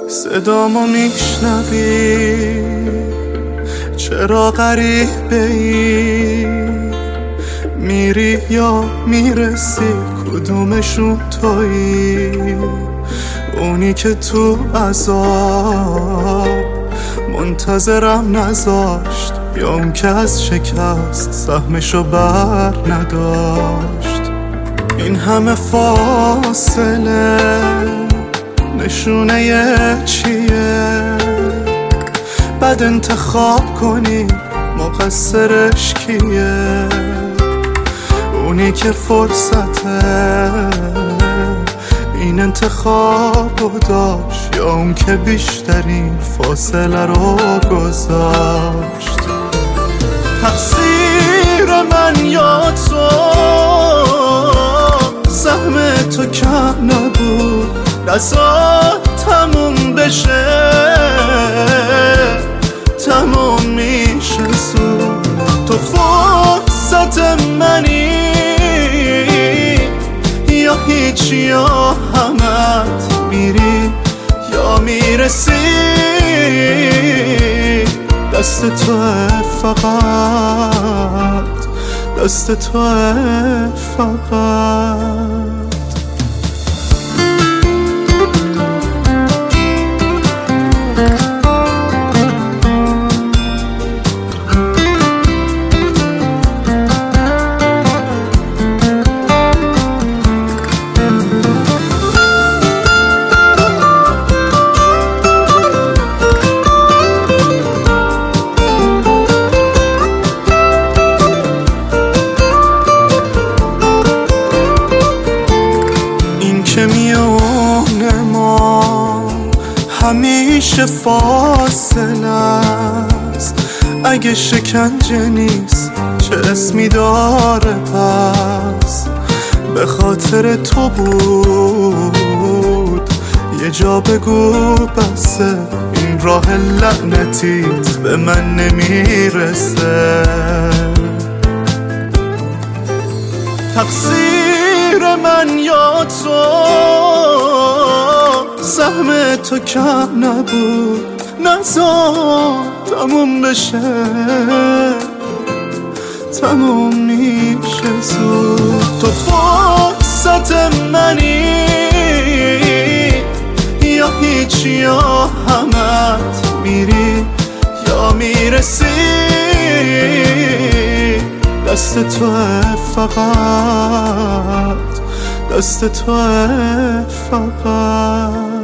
صدامو میشنوی؟ چرا غریبه ای؟ میری یا میرسی؟ کدومشون تویی؟ اونی که تو عذاب منتظرم نذاشت، یا اون که از شکست سهمشو بر نداشت؟ این همه فاصله نشونه چیه؟ بعد انتخاب کنی مقصرش کیه؟ اونی که فرصته این انتخابو داشت، یا اون که بیشترین فاصله رو گذاشت؟ تقصیر من یا تو؟ سهم تو کم نبود، نزار تموم بشه، تموم میشه زود. تو فرصت منی یا هیچی یا همت میری یا میرسی؟ دست توه فقط، دست توه فقط. که میونه ما همیشه فاصله است. اگه شکنجه نیست چه اسمی داره پس؟ به خاطر تو بود یه جا بگو بسه، این راه لعنتیت به من نمیرسه. تقصیر من یا تو؟ سهم تو کم نبود، نزار تموم بشه، تموم میشه زود. تو فرصت منی یا هیچی یا همت میری یا میرسی؟ دست توه فقط، دست توه فقط.